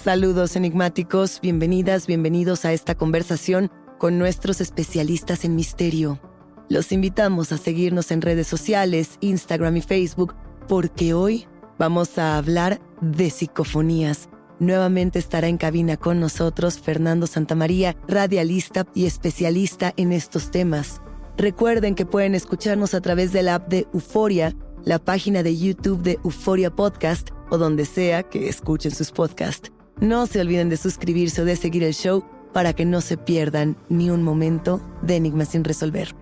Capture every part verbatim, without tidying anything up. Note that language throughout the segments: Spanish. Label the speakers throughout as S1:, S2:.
S1: Saludos enigmáticos, bienvenidas, bienvenidos a esta conversación con nuestros especialistas en misterio. Los invitamos a seguirnos en redes sociales, Instagram y Facebook, porque hoy vamos a hablar de psicofonías. Nuevamente estará en cabina con nosotros Fernando Santamaría, radialista y especialista en estos temas. Recuerden que pueden escucharnos a través de la app de Euforia, la página de YouTube de Euforia Podcast o donde sea que escuchen sus podcasts. No se olviden de suscribirse o de seguir el show para que no se pierdan ni un momento de Enigmas sin resolver.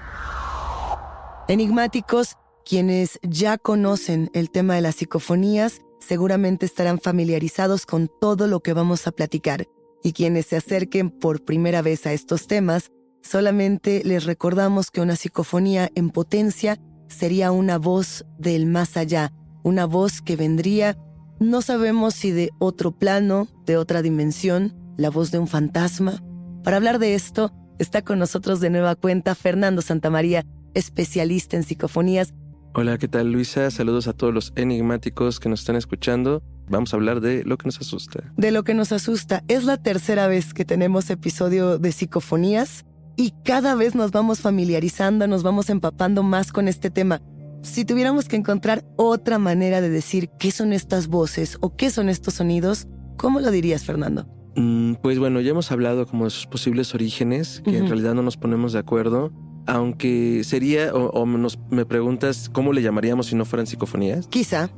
S1: Enigmáticos, quienes ya conocen el tema de las psicofonías, seguramente estarán familiarizados con todo lo que vamos a platicar. Y quienes se acerquen por primera vez a estos temas, solamente les recordamos que una psicofonía en potencia sería una voz del más allá, una voz que vendría, no sabemos si de otro plano, de otra dimensión, la voz de un fantasma. Para hablar de esto, está con nosotros de nueva cuenta Fernando Santamaría, especialista en psicofonías.
S2: Hola, ¿qué tal, Luisa? Saludos a todos los enigmáticos que nos están escuchando. Vamos a hablar de lo que nos asusta.
S1: De lo que nos asusta. Es la tercera vez que tenemos episodio de psicofonías y cada vez nos vamos familiarizando, nos vamos empapando más con este tema. Si tuviéramos que encontrar otra manera de decir qué son estas voces o qué son estos sonidos, ¿cómo lo dirías, Fernando?
S2: Mm, pues bueno, ya hemos hablado como de sus posibles orígenes, que uh-huh. en realidad no nos ponemos de acuerdo, aunque sería, o, o nos, me preguntas, ¿cómo le llamaríamos si no fueran psicofonías?
S1: Quizá.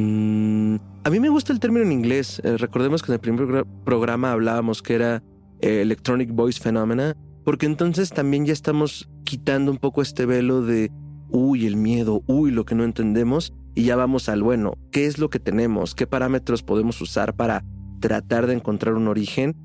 S2: Mm, a mí me gusta el término en inglés. Eh, recordemos que en el primer gra- programa hablábamos que era eh, Electronic Voice Phenomena, porque entonces también ya estamos quitando un poco este velo de uy, el miedo, uy, lo que no entendemos, y ya vamos al bueno, ¿qué es lo que tenemos? ¿Qué parámetros podemos usar para tratar de encontrar un origen?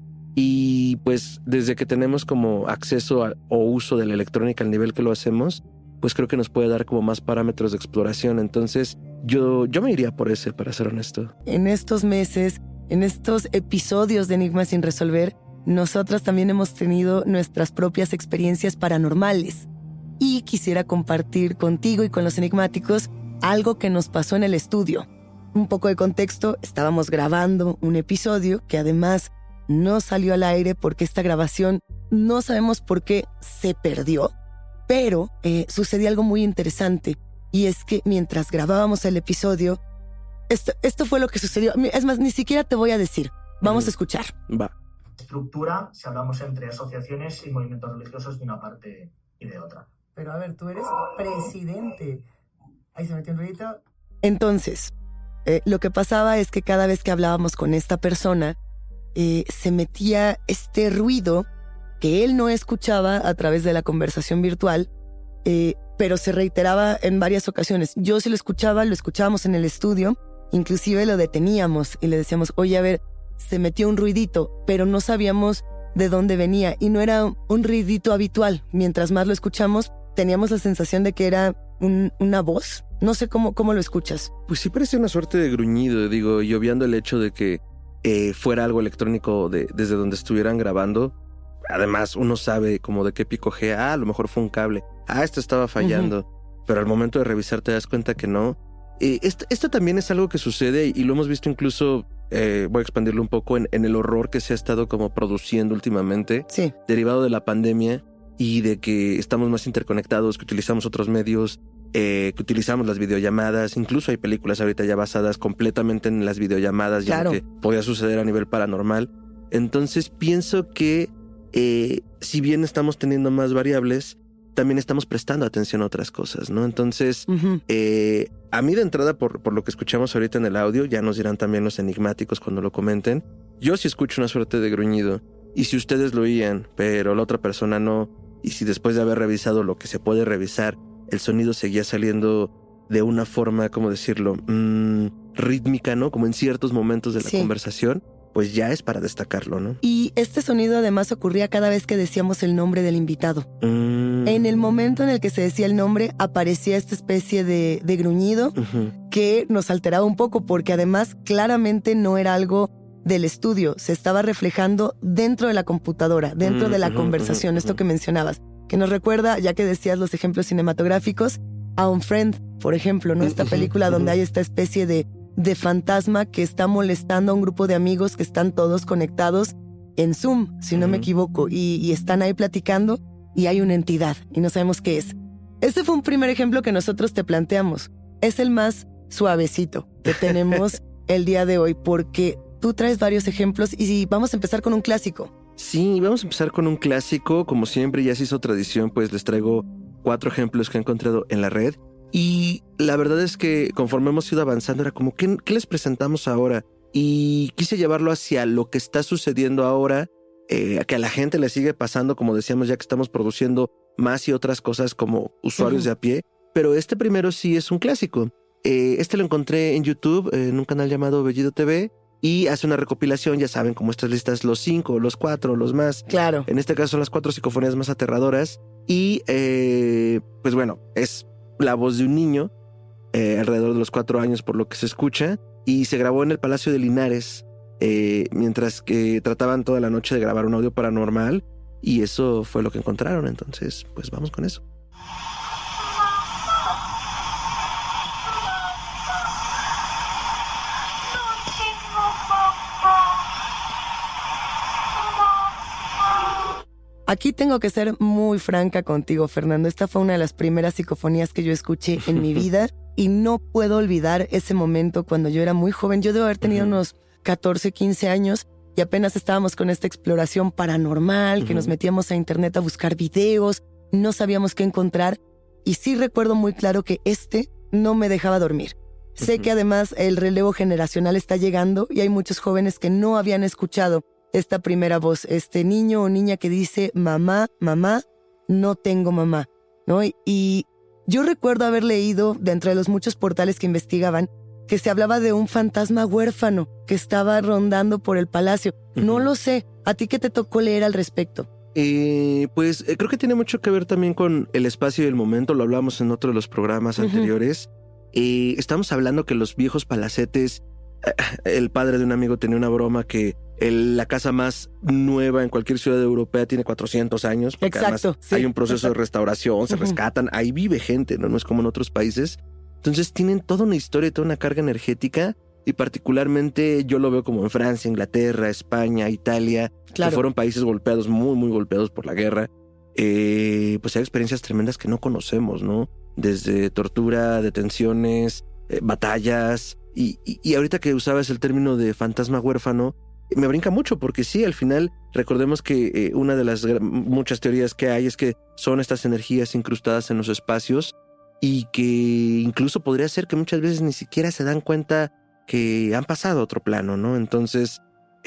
S2: Y pues desde que tenemos como acceso a, o uso de la electrónica al nivel que lo hacemos, pues creo que nos puede dar como más parámetros de exploración. Entonces yo, yo me iría por ese, para ser honesto.
S1: En estos meses, en estos episodios de Enigmas sin resolver, nosotras también hemos tenido nuestras propias experiencias paranormales. Y quisiera compartir contigo y con los enigmáticos algo que nos pasó en el estudio. Un poco de contexto, estábamos grabando un episodio que además no salió al aire porque esta grabación no sabemos por qué se perdió, pero eh, sucedió algo muy interesante y es que mientras grabábamos el episodio, esto, esto fue lo que sucedió. Es más, ni siquiera te voy a decir, vamos mm. a escuchar.
S2: Va.
S3: Estructura, si hablamos entre asociaciones y movimientos religiosos de una parte y de otra.
S1: Pero a ver, tú eres presidente. Ahí se metió un ruidito. Entonces, eh, lo que pasaba es que cada vez que hablábamos con esta persona, eh, se metía este ruido que él no escuchaba a través de la conversación virtual, eh, pero se reiteraba en varias ocasiones. Yo sí lo escuchaba, lo escuchábamos en el estudio, inclusive lo deteníamos y le decíamos, oye, a ver, se metió un ruidito, pero no sabíamos de dónde venía y no era un ruidito habitual. Mientras más lo escuchamos, teníamos la sensación de que era un, una voz. No sé cómo, cómo lo escuchas.
S2: Pues sí parece una suerte de gruñido, digo, y obviando el hecho de que eh, fuera algo electrónico de, desde donde estuvieran grabando. Además, uno sabe como de qué picojea. Ah, a lo mejor fue un cable. Ah, esto estaba fallando. Uh-huh. Pero al momento de revisar te das cuenta que no. Eh, esto, esto también es algo que sucede y lo hemos visto incluso, eh, voy a expandirlo un poco, en, en el horror que se ha estado como produciendo últimamente.
S1: Sí.
S2: Derivado de la pandemia. Y de que estamos más interconectados, que utilizamos otros medios, eh, que utilizamos las videollamadas. Incluso hay películas ahorita ya basadas completamente en las videollamadas,
S1: claro,
S2: y lo que podía suceder a nivel paranormal. Entonces pienso que eh, si bien estamos teniendo más variables, también estamos prestando atención a otras cosas, ¿no? Entonces, uh-huh. eh, a mí de entrada, por, por lo que escuchamos ahorita en el audio, ya nos dirán también los enigmáticos cuando lo comenten, yo sí escucho una suerte de gruñido. Y si ustedes lo oían, pero la otra persona no, y si después de haber revisado lo que se puede revisar, el sonido seguía saliendo de una forma, ¿cómo decirlo? Mmm, rítmica, ¿no? Como en ciertos momentos de la sí. conversación, pues ya es para destacarlo, ¿no?
S1: Y este sonido además ocurría cada vez que decíamos el nombre del invitado. Mm. En el momento en el que se decía el nombre, aparecía esta especie de, de gruñido uh-huh. que nos alteraba un poco, porque además claramente no era algo del estudio, se estaba reflejando dentro de la computadora, dentro mm, de la uh-huh, conversación, uh-huh, esto uh-huh. que mencionabas, que nos recuerda, ya que decías los ejemplos cinematográficos, a Unfriend, por ejemplo, ¿no? Esta película uh-huh, donde uh-huh. hay esta especie de, de fantasma que está molestando a un grupo de amigos que están todos conectados en Zoom, si no uh-huh. me equivoco, y, y están ahí platicando y hay una entidad y no sabemos qué es. Este fue un primer ejemplo que nosotros te planteamos. Es el más suavecito que tenemos el día de hoy porque tú traes varios ejemplos y vamos a empezar con un clásico.
S2: Sí, vamos a empezar con un clásico. Como siempre, ya se hizo tradición, pues les traigo cuatro ejemplos que he encontrado en la red. Y la verdad es que conforme hemos ido avanzando era como, ¿qué, qué les presentamos ahora? Y quise llevarlo hacia lo que está sucediendo ahora, eh, que a la gente le sigue pasando, como decíamos, ya que estamos produciendo más y otras cosas como usuarios uh-huh. de a pie. Pero este primero sí es un clásico. Eh, este lo encontré en YouTube, eh, en un canal llamado Bellido T V, y hace una recopilación, ya saben, como estas listas, los cinco, los cuatro, los más.
S1: Claro.
S2: En este caso son las cuatro psicofonías más aterradoras. Y, eh, pues bueno, es la voz de un niño, eh, alrededor de los cuatro años por lo que se escucha, y se grabó en el Palacio de Linares, eh, mientras que trataban toda la noche de grabar un audio paranormal, y eso fue lo que encontraron. Entonces, pues vamos con eso.
S1: Aquí tengo que ser muy franca contigo, Fernando. Esta fue una de las primeras psicofonías que yo escuché en mi vida y no puedo olvidar ese momento cuando yo era muy joven. Yo debo haber tenido uh-huh. unos catorce, quince años y apenas estábamos con esta exploración paranormal, uh-huh. que nos metíamos a internet a buscar videos, no sabíamos qué encontrar y sí recuerdo muy claro que este no me dejaba dormir. Uh-huh. Sé que además el relevo generacional está llegando y hay muchos jóvenes que no habían escuchado esta primera voz, este niño o niña que dice mamá, mamá, no tengo mamá, ¿no? Y, y yo recuerdo haber leído, de entre los muchos portales que investigaban, que se hablaba de un fantasma huérfano que estaba rondando por el palacio. Uh-huh. No lo sé. ¿A ti qué te tocó leer al respecto?
S2: Eh, pues eh, creo que tiene mucho que ver también con el espacio y el momento. Lo hablamos en otro de los programas uh-huh. anteriores. Eh, estamos hablando que los viejos palacetes, eh, el padre de un amigo tenía una broma que El, la casa más nueva en cualquier ciudad europea tiene cuatrocientos años.
S1: Exacto. Sí,
S2: hay un proceso exacto. de restauración, se uh-huh. rescatan, ahí vive gente, ¿no? No es como en otros países. Entonces tienen toda una historia y toda una carga energética y particularmente yo lo veo como en Francia, Inglaterra, España, Italia, claro. que fueron países golpeados, muy, muy golpeados por la guerra. Eh, pues hay experiencias tremendas que no conocemos, ¿no? Desde tortura, detenciones, eh, batallas y, y, y ahorita que usabas el término de fantasma huérfano, me brinca mucho porque sí, al final recordemos que eh, una de las muchas teorías que hay es que son estas energías incrustadas en los espacios y que incluso podría ser que muchas veces ni siquiera se dan cuenta que han pasado a otro plano, ¿no? Entonces,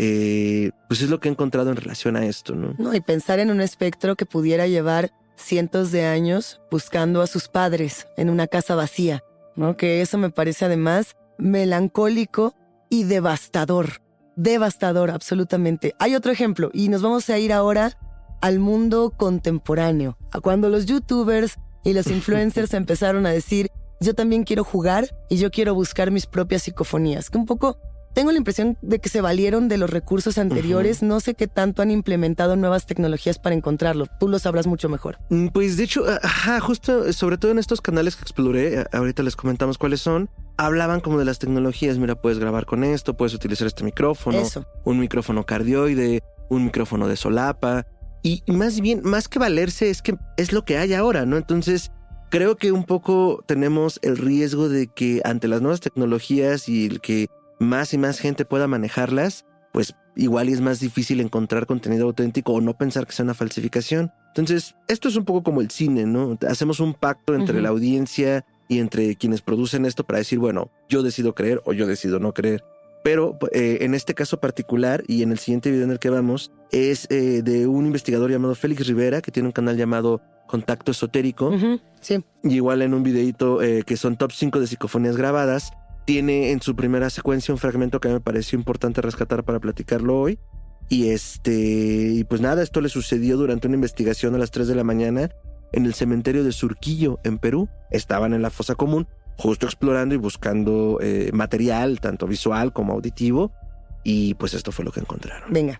S2: eh, pues es lo que he encontrado en relación a esto, ¿no?
S1: No, y pensar en un espectro que pudiera llevar cientos de años buscando a sus padres en una casa vacía, ¿no? Que eso me parece además melancólico y devastador. Devastador, absolutamente. Hay otro ejemplo y nos vamos a ir ahora al mundo contemporáneo, a cuando los youtubers y los influencers empezaron a decir yo también quiero jugar y yo quiero buscar mis propias psicofonías, que un poco tengo la impresión de que se valieron de los recursos anteriores. Uh-huh. No sé qué tanto han implementado nuevas tecnologías para encontrarlo. Tú lo sabrás mucho mejor.
S2: Pues de hecho, ajá, justo sobre todo en estos canales que exploré, ahorita les comentamos cuáles son, hablaban como de las tecnologías. Mira, puedes grabar con esto, puedes utilizar este micrófono,
S1: Eso.
S2: un micrófono cardioide, un micrófono de solapa. Y más bien, más que valerse, es que es lo que hay ahora, ¿no? Entonces, creo que un poco tenemos el riesgo de que ante las nuevas tecnologías y el que más y más gente pueda manejarlas, pues igual es más difícil encontrar contenido auténtico o no pensar que sea una falsificación. Entonces, esto es un poco como el cine, ¿no? Hacemos un pacto entre uh-huh. la audiencia y entre quienes producen esto para decir, bueno, yo decido creer o yo decido no creer. Pero eh, en este caso particular y en el siguiente video en el que vamos, es eh, de un investigador llamado Félix Rivera, que tiene un canal llamado Contacto Esotérico.
S1: Uh-huh. Sí.
S2: Y igual en un videito eh, que son top cinco de psicofonías grabadas, tiene en su primera secuencia un fragmento que me pareció importante rescatar para platicarlo hoy. Y este, y pues nada, esto le sucedió durante una investigación a las tres de la mañana en el cementerio de Surquillo, en Perú. Estaban en la fosa común, justo explorando y buscando eh, material, tanto visual como auditivo. Y pues esto fue lo que encontraron.
S1: Venga.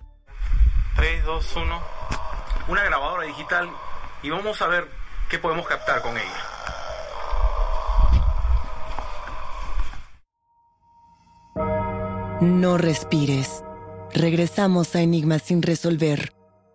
S4: tres, dos, uno. Una grabadora digital y vamos a ver qué podemos captar con ella.
S1: No respires. Regresamos a Enigmas sin resolver.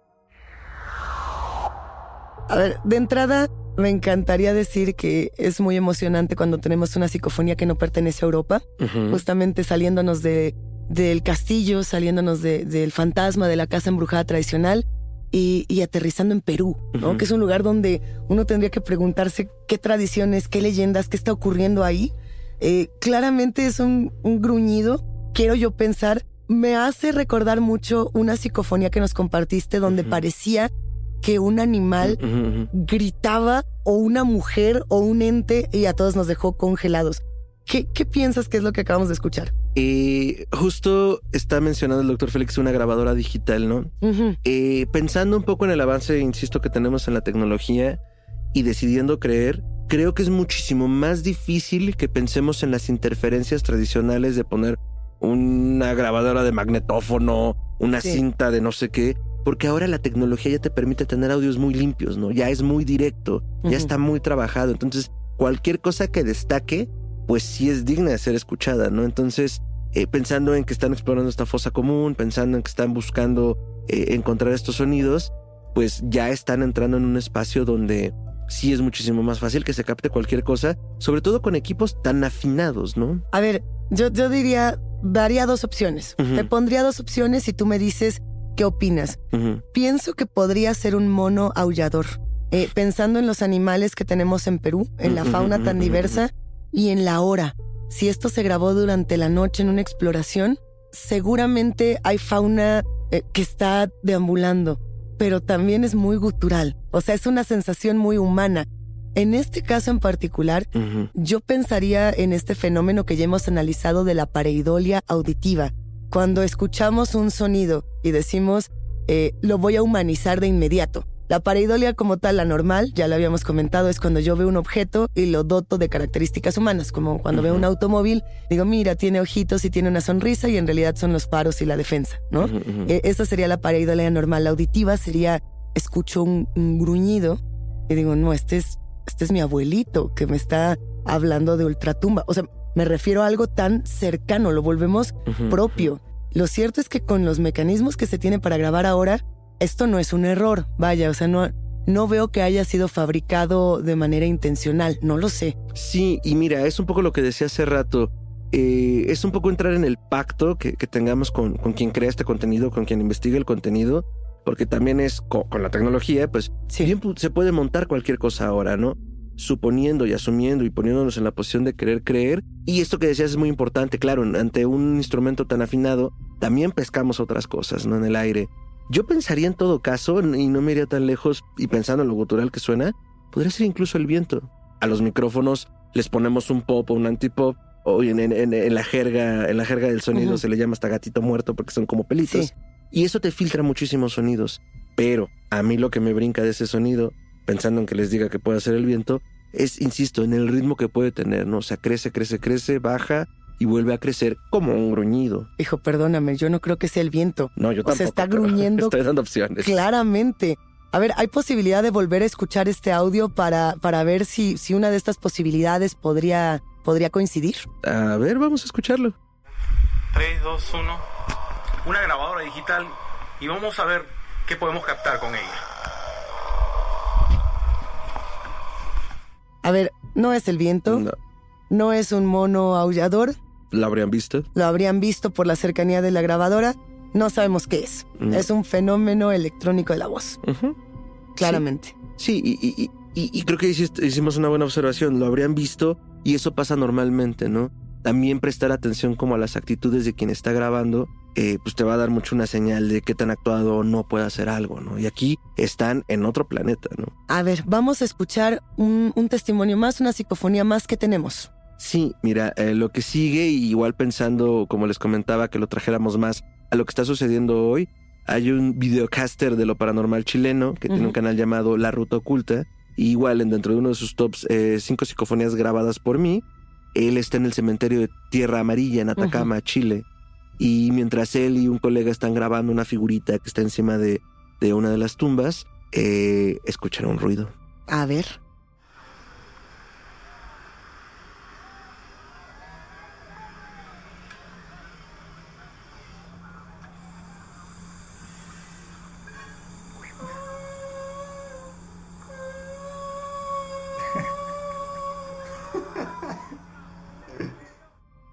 S1: A ver, de entrada, me encantaría decir que es muy emocionante cuando tenemos una psicofonía que no pertenece a Europa, uh-huh. justamente saliéndonos de, del castillo, saliéndonos de, del fantasma de la casa embrujada tradicional y, y aterrizando en Perú, ¿no? Uh-huh. Que es un lugar donde uno tendría que preguntarse qué tradiciones, qué leyendas, qué está ocurriendo ahí. Eh, claramente es un, un gruñido, quiero yo pensar, me hace recordar mucho una psicofonía que nos compartiste donde uh-huh. parecía que un animal uh-huh. gritaba, o una mujer o un ente, y a todos nos dejó congelados. ¿Qué, qué piensas que es lo que acabamos de escuchar?
S2: Eh, justo está mencionando el doctor Félix una grabadora digital, ¿no? Uh-huh. Eh, pensando un poco en el avance, insisto, que tenemos en la tecnología y decidiendo creer, creo que es muchísimo más difícil que pensemos en las interferencias tradicionales de poner una grabadora de magnetófono, una sí. cinta de no sé qué, porque ahora la tecnología ya te permite tener audios muy limpios, ¿no? Ya es muy directo, uh-huh. ya está muy trabajado. Entonces, cualquier cosa que destaque, pues sí es digna de ser escuchada, ¿no? Entonces, eh, pensando en que están explorando esta fosa común, pensando en que están buscando eh, encontrar estos sonidos, pues ya están entrando en un espacio donde sí es muchísimo más fácil que se capte cualquier cosa, sobre todo con equipos tan afinados, ¿no?
S1: A ver, yo, yo diría, daría dos opciones. Uh-huh. Te pondría dos opciones y tú me dices ¿qué opinas? Uh-huh. Pienso que podría ser un mono aullador. Eh, pensando en los animales que tenemos en Perú, en la fauna tan diversa y en la hora. Si esto se grabó durante la noche en una exploración, seguramente hay fauna eh, que está deambulando, pero también es muy gutural. O sea, es una sensación muy humana. En este caso en particular, uh-huh. yo pensaría en este fenómeno que ya hemos analizado de la pareidolia auditiva. Cuando escuchamos un sonido y decimos, eh, lo voy a humanizar de inmediato. La pareidolia como tal, la normal, ya lo habíamos comentado, es cuando yo veo un objeto y lo doto de características humanas, como cuando uh-huh. veo un automóvil, digo, mira, tiene ojitos y tiene una sonrisa y en realidad son los faros y la defensa, ¿no? Uh-huh, uh-huh. Eh, esa sería la pareidolia normal. La auditiva sería, escucho un, un gruñido y digo, no, este es, este es mi abuelito que me está hablando de ultratumba. O sea, me refiero a algo tan cercano, lo volvemos uh-huh. propio. Lo cierto es que con los mecanismos que se tienen para grabar ahora, esto no es un error, vaya, o sea, no, no veo que haya sido fabricado de manera intencional, no lo sé.
S2: Sí, y mira, es un poco lo que decía hace rato, eh, es un poco entrar en el pacto que, que tengamos con, con quien crea este contenido, con quien investiga el contenido, porque también es con, con la tecnología, pues sí. bien se puede montar cualquier cosa ahora, ¿no? Suponiendo y asumiendo y poniéndonos en la posición de querer creer. Y esto que decías es muy importante, claro, ante un instrumento tan afinado, también pescamos otras cosas, ¿no? En el aire. Yo pensaría en todo caso, y no me iría tan lejos, y pensando en lo gutural que suena, podría ser incluso el viento. A los micrófonos les ponemos un pop o un antipop, o en, en, en, en la jerga, en la jerga del sonido uh-huh. se le llama hasta gatito muerto porque son como pelitos. Sí. Y eso te filtra muchísimos sonidos. Pero a mí lo que me brinca de ese sonido, pensando en que les diga que puede hacer el viento, es, insisto, en el ritmo que puede tener, ¿no? O sea, crece, crece, crece, baja y vuelve a crecer como un gruñido.
S1: Hijo, perdóname, yo no creo que sea el viento.
S2: No, yo tampoco.
S1: O sea, está gruñendo.
S2: Estoy dando opciones.
S1: Claramente. A ver, ¿hay posibilidad de volver a escuchar este audio para, para ver si, si una de estas posibilidades podría, podría coincidir?
S2: A ver, vamos a escucharlo.
S4: tres, dos, uno. Una grabadora digital y vamos a ver qué podemos captar con ella.
S1: A ver, no es el viento, no, no es un mono aullador.
S2: ¿Lo habrían visto?
S1: Lo habrían visto por la cercanía de la grabadora. No sabemos qué es. Mm. Es un fenómeno electrónico de la voz. Uh-huh. Claramente.
S2: Sí, sí y, y, y, y creo que hicimos una buena observación. Lo habrían visto y eso pasa normalmente, ¿no? También prestar atención como a las actitudes de quien está grabando, eh, pues te va a dar mucho una señal de qué tan actuado no puede hacer algo, ¿no? Y aquí están en otro planeta, ¿no?
S1: A ver, vamos a escuchar un, un testimonio más, una psicofonía más que tenemos.
S2: Sí, mira, eh, lo que sigue, igual pensando, como les comentaba, que lo trajéramos más a lo que está sucediendo hoy, hay un videocaster de lo paranormal chileno que uh-huh. tiene un canal llamado La Ruta Oculta, y igual dentro de uno de sus tops, eh, cinco psicofonías grabadas por mí. Él está en el cementerio de Tierra Amarilla en Atacama, uh-huh. Chile. Y mientras él y un colega están grabando una figurita que está encima de, de una de las tumbas, eh, escuchan un ruido.
S1: A ver.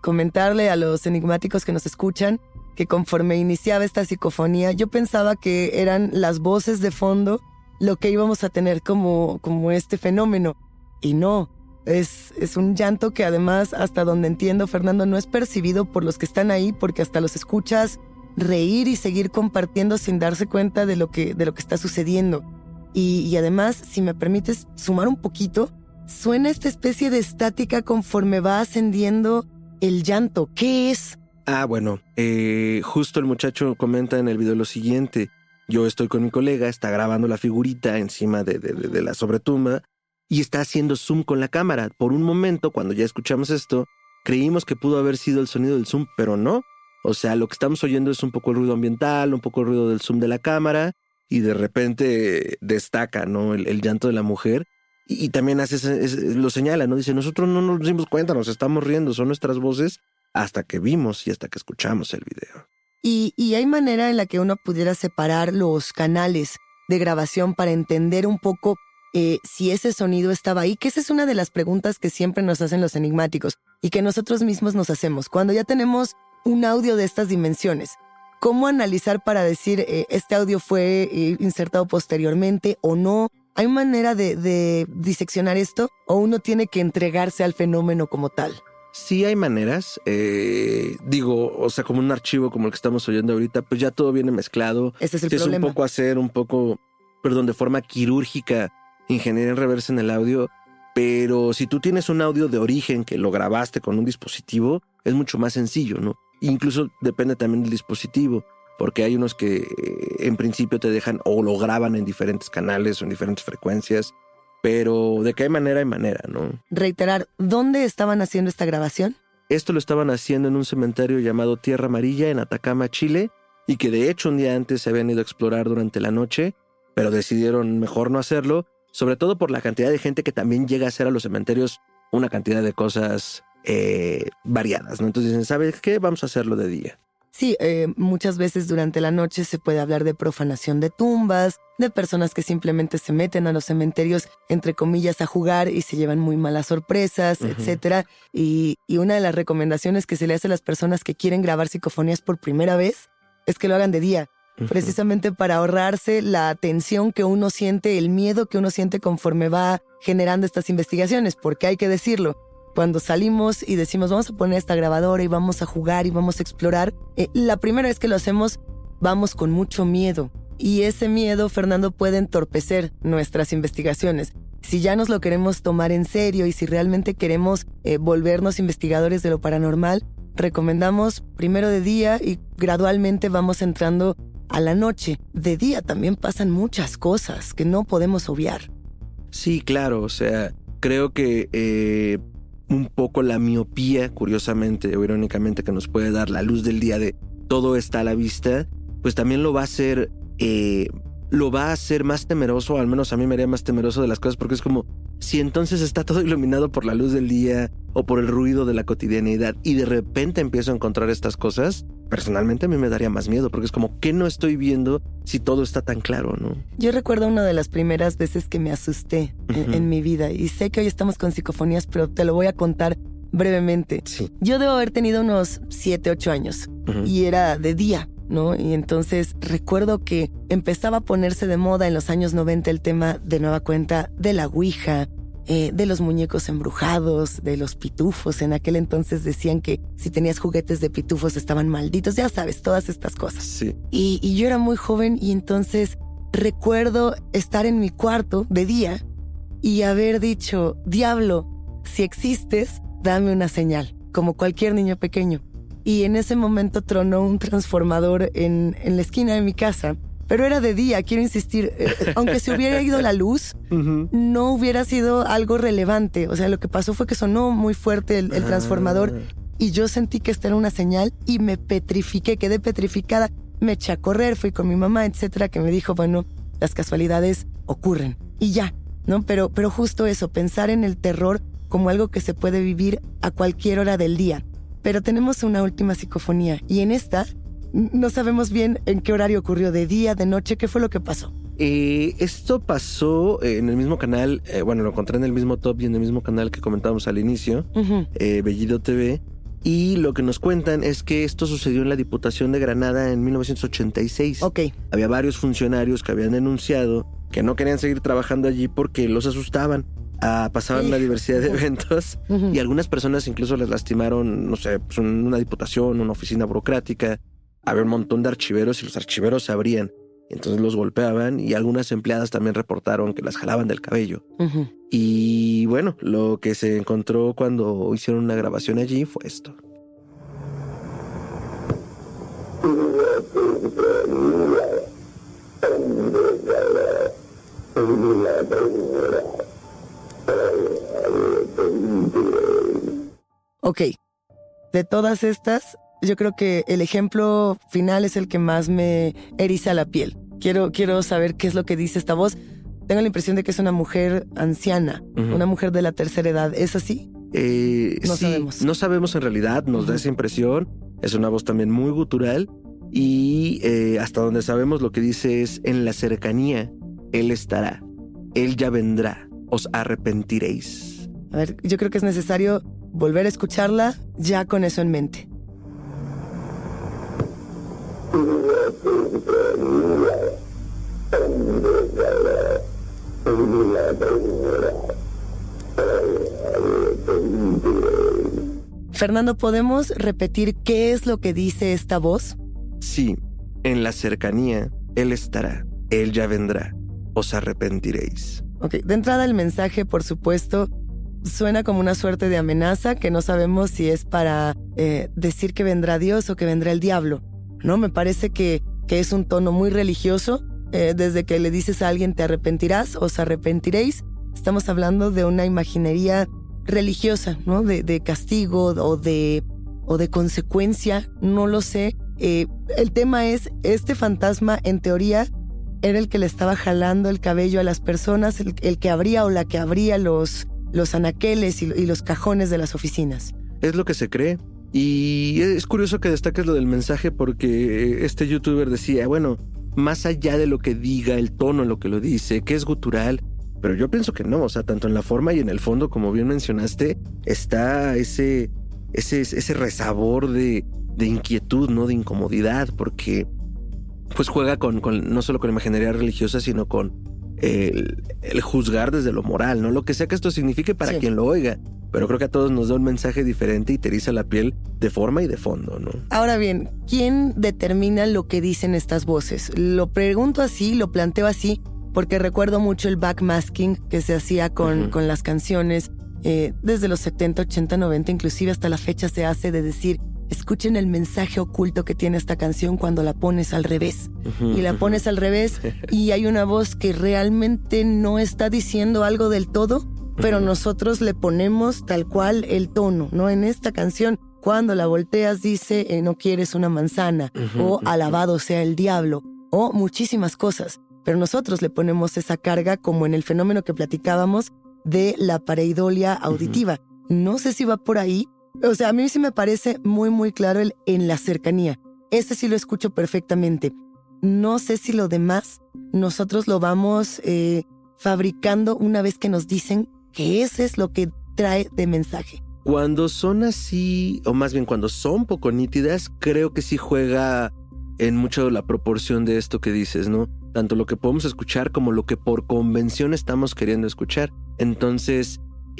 S1: comentarle a los enigmáticos que nos escuchan que conforme iniciaba esta psicofonía, yo pensaba que eran las voces de fondo lo que íbamos a tener como, como este fenómeno. Y no, es, es un llanto que además, hasta donde entiendo, Fernando, no es percibido por los que están ahí, porque hasta los escuchas reír y seguir compartiendo sin darse cuenta de lo que, de lo que está sucediendo. Y, y además, si me permites sumar un poquito, suena esta especie de estática conforme va ascendiendo el llanto. ¿Qué es?
S2: Ah, bueno, eh, justo el muchacho comenta en el video lo siguiente. Yo estoy con mi colega, está grabando la figurita encima de, de, de, de la sobretumba y está haciendo zoom con la cámara. Por un momento, cuando ya escuchamos esto, creímos que pudo haber sido el sonido del zoom, pero no. O sea, lo que estamos oyendo es un poco el ruido ambiental, un poco el ruido del zoom de la cámara y de repente destaca, ¿no? El, el llanto de la mujer y, y también hace ese, ese, lo señala, ¿no? Dice, nosotros no nos dimos cuenta, nos estamos riendo, son nuestras voces hasta que vimos y hasta que escuchamos el video.
S1: Y, y hay manera en la que uno pudiera separar los canales de grabación para entender un poco eh, si ese sonido estaba ahí, que esa es una de las preguntas que siempre nos hacen los enigmáticos y que nosotros mismos nos hacemos. Cuando ya tenemos un audio de estas dimensiones, ¿cómo analizar para decir eh, este audio fue eh, insertado posteriormente o no? ¿Hay manera de, de diseccionar esto o uno tiene que entregarse al fenómeno como tal?
S2: Sí hay maneras, eh, digo, o sea, como un archivo como el que estamos oyendo ahorita, pues ya todo viene mezclado.
S1: Ese es el
S2: sí,
S1: problema.
S2: Es un poco hacer, un poco, perdón, de forma quirúrgica, ingeniería en reversa en el audio, pero si tú tienes un audio de origen que lo grabaste con un dispositivo, es mucho más sencillo, ¿no? Incluso depende también del dispositivo, porque hay unos que eh, en principio te dejan o lo graban en diferentes canales o en diferentes frecuencias, pero de qué manera hay manera, ¿no?
S1: Reiterar, ¿dónde estaban haciendo esta grabación?
S2: Esto lo estaban haciendo en un cementerio llamado Tierra Amarilla en Atacama, Chile, y que de hecho un día antes se habían ido a explorar durante la noche, pero decidieron mejor no hacerlo, sobre todo por la cantidad de gente que también llega a hacer a los cementerios una cantidad de cosas eh, variadas, ¿no? Entonces dicen, ¿sabes qué? Vamos a hacerlo de día.
S1: Sí, eh, muchas veces durante la noche se puede hablar de profanación de tumbas, de personas que simplemente se meten a los cementerios, entre comillas, a jugar y se llevan muy malas sorpresas, uh-huh. etcétera. Y, y una de las recomendaciones que se le hace a las personas que quieren grabar psicofonías por primera vez es que lo hagan de día, uh-huh. precisamente para ahorrarse la tensión que uno siente, el miedo que uno siente conforme va generando estas investigaciones, porque hay que decirlo. Cuando salimos y decimos vamos a poner esta grabadora y vamos a jugar y vamos a explorar, eh, la primera vez que lo hacemos vamos con mucho miedo. Y ese miedo, Fernando, puede entorpecer nuestras investigaciones. Si ya nos lo queremos tomar en serio y si realmente queremos eh, volvernos investigadores de lo paranormal, recomendamos primero de día y gradualmente vamos entrando a la noche. De día también pasan muchas cosas que no podemos obviar.
S2: Sí, claro, o sea, creo que... Eh... un poco la miopía, curiosamente o irónicamente, que nos puede dar la luz del día de todo está a la vista, pues también lo va a hacer, eh, lo va a hacer más temeroso, al menos a mí me haría más temeroso de las cosas, porque es como, si entonces está todo iluminado por la luz del día o por el ruido de la cotidianidad y de repente empiezo a encontrar estas cosas, personalmente a mí me daría más miedo, porque es como, ¿qué no estoy viendo si todo está tan claro, no?
S1: Yo recuerdo una de las primeras veces que me asusté uh-huh. en, en mi vida, y sé que hoy estamos con psicofonías, pero te lo voy a contar brevemente.
S2: Sí.
S1: Yo debo haber tenido unos siete, ocho años, uh-huh. y era de día, ¿no? Y entonces recuerdo que empezaba a ponerse de moda en los años noventa el tema de nueva cuenta de la ouija, Eh, de los muñecos embrujados, de los pitufos. En aquel entonces decían que si tenías juguetes de pitufos estaban malditos, ya sabes, todas estas cosas.
S2: Sí.
S1: Y, y yo era muy joven y entonces recuerdo estar en mi cuarto de día y haber dicho, diablo, si existes, dame una señal, como cualquier niño pequeño. Y en ese momento tronó un transformador en, en la esquina de mi casa. Pero era de día, quiero insistir, eh, aunque se hubiera ido la luz, uh-huh. no hubiera sido algo relevante. O sea, lo que pasó fue que sonó muy fuerte el, el transformador ah. y yo sentí que esta era una señal y me petrifiqué, quedé petrificada. Me eché a correr, fui con mi mamá, etcétera, que me dijo, bueno, las casualidades ocurren y ya, ¿no? Pero, pero justo eso, pensar en el terror como algo que se puede vivir a cualquier hora del día. Pero tenemos una última psicofonía y en esta... no sabemos bien en qué horario ocurrió, de día, de noche, ¿qué fue lo que pasó?
S2: Eh, esto pasó en el mismo canal, eh, bueno, lo encontré en el mismo top y en el mismo canal que comentábamos al inicio, uh-huh. eh, Bellido T V, Y lo que nos cuentan es que esto sucedió en la Diputación de Granada en mil novecientos ochenta y seis.
S1: Ok.
S2: Había varios funcionarios que habían denunciado que no querían seguir trabajando allí porque los asustaban. Ah, pasaban una diversidad de eventos uh-huh. y algunas personas incluso les lastimaron, no sé, pues una diputación, una oficina burocrática. Había un montón de archiveros y los archiveros se abrían. Entonces los golpeaban y algunas empleadas también reportaron que las jalaban del cabello. Uh-huh. Y bueno, lo que se encontró cuando hicieron una grabación allí fue esto.
S1: Ok, de todas estas, yo creo que el ejemplo final es el que más me eriza la piel. Quiero, quiero saber qué es lo que dice esta voz. Tengo la impresión de que es una mujer anciana, uh-huh. una mujer de la tercera edad. ¿Es así?
S2: Eh,
S1: no
S2: sí,
S1: sabemos.
S2: No sabemos en realidad, nos uh-huh. da esa impresión. Es una voz también muy gutural y eh, hasta donde sabemos lo que dice es: en la cercanía, Él estará, Él ya vendrá, os arrepentiréis.
S1: A ver, yo creo que es necesario volver a escucharla ya con eso en mente. Fernando, ¿podemos repetir qué es lo que dice esta voz?
S2: Sí, en la cercanía, Él estará, Él ya vendrá, os arrepentiréis.
S1: Ok, de entrada el mensaje, por supuesto, suena como una suerte de amenaza que no sabemos si es para eh, decir que vendrá Dios o que vendrá el diablo, ¿no? Me parece que, que es un tono muy religioso. Eh, desde que le dices a alguien te arrepentirás, os arrepentiréis, estamos hablando de una imaginería religiosa, ¿no? De, de castigo o de, o de consecuencia, no lo sé. Eh, el tema es, este fantasma en teoría era el que le estaba jalando el cabello a las personas, el, el que abría o la que abría los, los anaqueles y, y los cajones de las oficinas.
S2: Es lo que se cree. Y es curioso que destaques lo del mensaje porque este youtuber decía, bueno, más allá de lo que diga, el tono en lo que lo dice, que es gutural, pero yo pienso que no, o sea, tanto en la forma y en el fondo, como bien mencionaste, está ese, ese, ese resabor de, de inquietud, ¿no? De incomodidad, porque pues juega con, con no solo con la imaginería religiosa, sino con el, el juzgar desde lo moral, ¿no? Lo que sea que esto signifique para sí. quien lo oiga. Pero creo que a todos nos da un mensaje diferente y te eriza la piel de forma y de fondo, ¿no?
S1: Ahora bien, ¿quién determina lo que dicen estas voces? Lo pregunto así, lo planteo así, porque recuerdo mucho el backmasking que se hacía con, uh-huh. con las canciones eh, desde los setenta, ochenta, noventa, inclusive hasta la fecha se hace de decir, escuchen el mensaje oculto que tiene esta canción cuando la pones al revés. Uh-huh, y la uh-huh. pones al revés y hay una voz que realmente no está diciendo algo del todo, pero nosotros le ponemos tal cual el tono, ¿no? En esta canción, cuando la volteas dice eh, no quieres una manzana, uh-huh, o alabado sea el diablo, o muchísimas cosas. Pero nosotros le ponemos esa carga como en el fenómeno que platicábamos de la pareidolia auditiva. Uh-huh. No sé si va por ahí. O sea, a mí sí me parece muy, muy claro el en la cercanía. Ese sí lo escucho perfectamente. No sé si lo demás nosotros lo vamos eh, fabricando una vez que nos dicen que ese es lo que trae de mensaje.
S2: Cuando son así, o más bien cuando son poco nítidas, creo que sí juega en mucho la proporción de esto que dices, ¿no? Tanto lo que podemos escuchar como lo que por convención estamos queriendo escuchar. Entonces,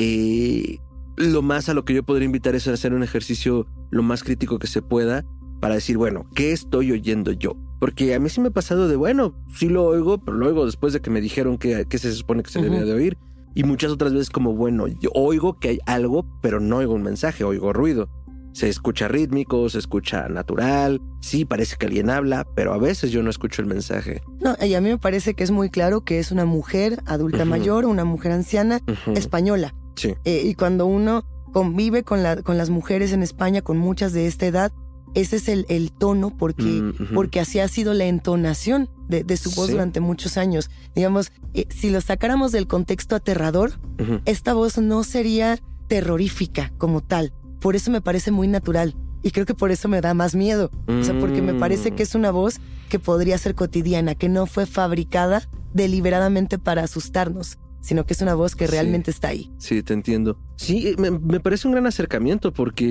S2: eh, lo más a lo que yo podría invitar es a hacer un ejercicio lo más crítico que se pueda para decir, bueno, ¿qué estoy oyendo yo? Porque a mí sí me ha pasado de, bueno, sí lo oigo, pero lo oigo después de que me dijeron que, que se supone que se uh-huh. debía de oír. Y muchas otras veces como, bueno, yo oigo que hay algo, pero no oigo un mensaje, oigo ruido. Se escucha rítmico, se escucha natural, sí, parece que alguien habla, pero a veces yo no escucho el mensaje.
S1: No, y a mí me parece que es muy claro que es una mujer adulta uh-huh. mayor, una mujer anciana, uh-huh. española.
S2: Sí.
S1: Eh, y cuando uno convive con, la, con las mujeres en España, con muchas de esta edad, ese es el, el tono porque, uh-huh. porque así ha sido la entonación de, de su voz sí. durante muchos años. Digamos, eh, si lo sacáramos del contexto aterrador, uh-huh. esta voz no sería terrorífica como tal. Por eso me parece muy natural. Y creo que por eso me da más miedo. Mm. O sea, porque me parece que es una voz que podría ser cotidiana, que no fue fabricada deliberadamente para asustarnos, sino que es una voz que realmente
S2: sí.
S1: está ahí.
S2: Sí, te entiendo. Sí, me, me parece un gran acercamiento porque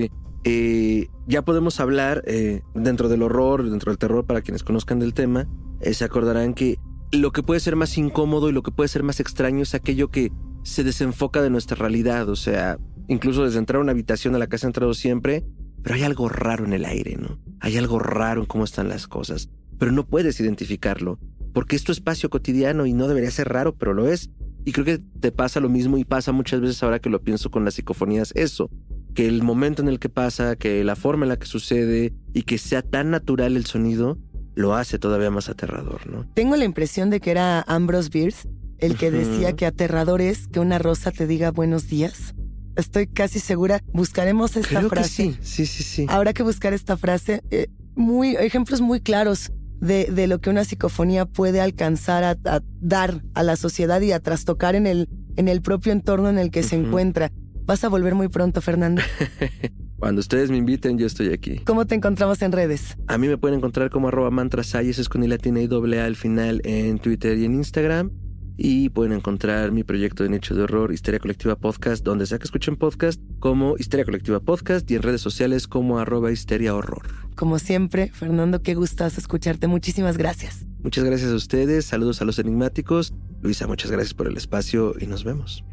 S2: eh, ya podemos hablar eh, dentro del horror, dentro del terror, para quienes conozcan del tema, eh, se acordarán que lo que puede ser más incómodo y lo que puede ser más extraño es aquello que se desenfoca de nuestra realidad. O sea, incluso desde entrar a una habitación a la que has entrado siempre, pero hay algo raro en el aire, ¿no? Hay algo raro en cómo están las cosas, pero no puedes identificarlo, porque es tu espacio cotidiano y no debería ser raro, pero lo es. Y creo que te pasa lo mismo y pasa muchas veces ahora que lo pienso con las psicofonías, eso, que el momento en el que pasa, que la forma en la que sucede y que sea tan natural el sonido, lo hace todavía más aterrador, ¿no?
S1: Tengo la impresión de que era Ambrose Bierce el que uh-huh. decía que aterrador es que una rosa te diga buenos días. Estoy casi segura. Buscaremos esta
S2: Creo
S1: frase.
S2: Que sí, sí, sí, sí.
S1: Habrá que buscar esta frase. Eh, muy, ejemplos muy claros de, de lo que una psicofonía puede alcanzar a, a dar a la sociedad y a trastocar en el, en el propio entorno en el que uh-huh. se encuentra. Vas a volver muy pronto, Fernando.
S2: Cuando ustedes me inviten, yo estoy aquí.
S1: ¿Cómo te encontramos en redes?
S2: A mí me pueden encontrar como arroba mantrasay, eso es con i latina y doble a al final, en Twitter y en Instagram. Y pueden encontrar mi proyecto de nicho de horror, Histeria Colectiva Podcast, donde sea que escuchen podcast, como Histeria Colectiva Podcast, y en redes sociales como arroba histeria horror.
S1: Como siempre, Fernando, qué gustazo escucharte. Muchísimas gracias.
S2: Muchas gracias a ustedes. Saludos a los enigmáticos. Luisa, muchas gracias por el espacio y nos vemos.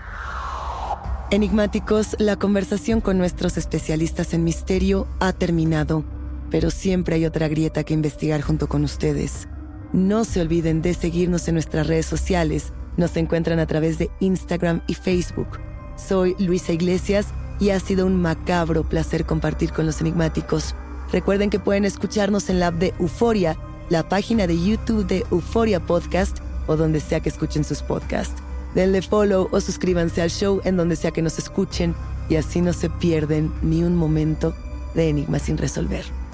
S1: Enigmáticos, la conversación con nuestros especialistas en misterio ha terminado, pero siempre hay otra grieta que investigar junto con ustedes. No se olviden de seguirnos en nuestras redes sociales. Nos encuentran a través de Instagram y Facebook. Soy Luisa Iglesias y ha sido un macabro placer compartir con los enigmáticos. Recuerden que pueden escucharnos en la app de Euforia, la página de YouTube de Euforia Podcast o donde sea que escuchen sus podcasts. Denle follow o suscríbanse al show en donde sea que nos escuchen y así no se pierden ni un momento de Enigmas sin resolver.